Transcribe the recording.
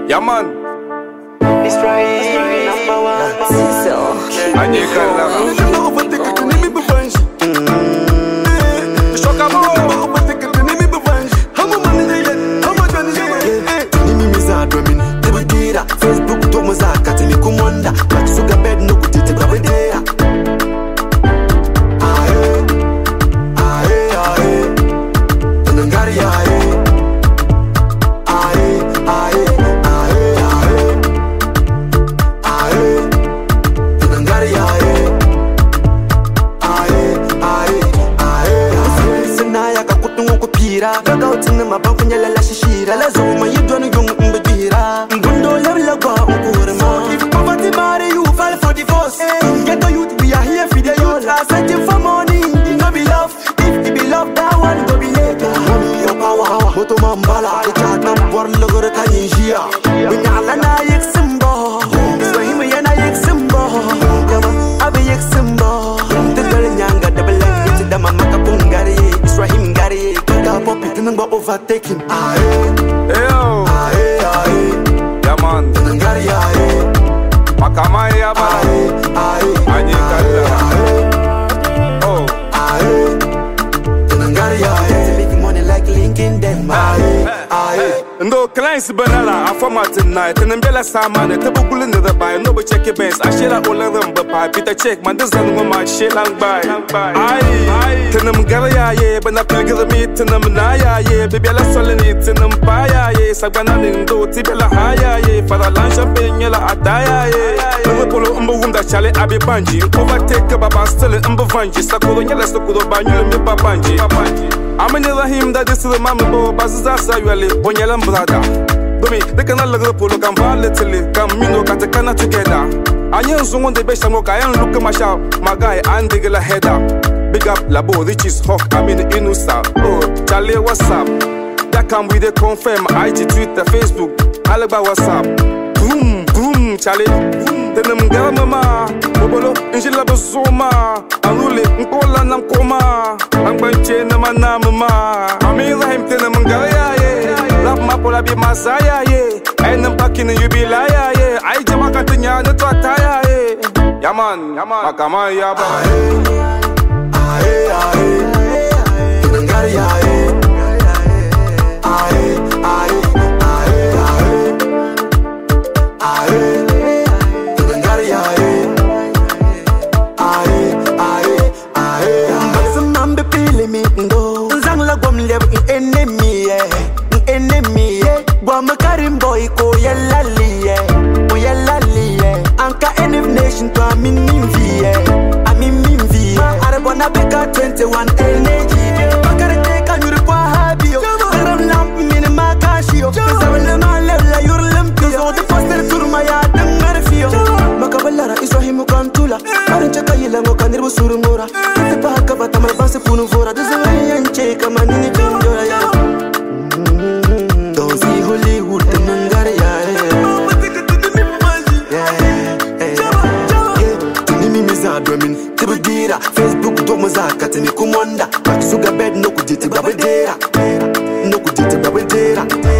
Yeah, man. It's right, number one. I need to Facebook to muzaka tini kumonda Matsuga bed no kutite babedea Ae, ae, ae Tunangari ae Ae, ae, ae, ae Ae Tunangari ae Ae, ae, ae Sinaya kakutungu kupira Gaga utina mabanku nyala shishira Lezo mayidwanu yung mbedira Mbundo lagwa ukurma If poverty marry you fall for divorce Get the youth, we are here for the youth Are searching for money, it no be love If it be love, that one go be later Money your power, moto mambala The chat man war logore kanyinjia Winyala na yek simbo So him yana yek simbo Yama, abe yek simbo Tugale nyanga, double leg, it's the mama kapungari It's Rahim Gari, kaka popi, tinangba overtaking Aye, yo, aye, aye yeah, man. Tunangari aye Makamai ya bala. Aye, oh, aye Tunangari aye Making money like Lincoln them aye, aye Ndo clients banala a format tonight and mbela samane tabu bulinde the buy no check your bands I share all of them but pay Peter check man this no my shit lang buy aye tenam garaya ye bana pilgir me tenam na ya ye baby la soleni tenam pa ya ye sabana ndo tibela haya ye para lan champagne la ataya ye no polo umbu wunda chale abi banji overtake baba still umbu vanji sakuro nyala sakuro banyu me babanji Amanya Rahim that is the mamma bo bazasa yuale bonyala brada Domi they can all go polo can valetili come mino katakana together Anyan zungon de besha mo kayan look my shout my guy and the gala header Big up labo riches hawk I'm in inusa oh Charlie what's up that come with the confirm IG Twitter Facebook Alaba what's up boom boom Charlie tenem gara mama bobolo injila bazoma anule nkola nam koma angbanche na manama amira him tenem gara ye love mapola bi masaya ye ainam pakine yubila ye ai jama katinya na twataya ye yaman makama ya ba aye aye Tunangari aye aye aye aye aye Karim boy ko yelaliye o yelaliye anka enif nation to amin vie arabona beka 21 energy bakare te kanyur kwa habio ram lamp min makashio zawle ma lella yurlim piyo the poster turma ya dangar fiyo makaballara israhimu kantula arincha kayila ngo kanir busurumura te pa ka batamal base punu fora de zayanche kamanini pinjora ya dozi Hollywood Tunangari Tibidira Facebook to muzaka tini kumonda Matsuga bed no kujiti babedera No kujiti babedera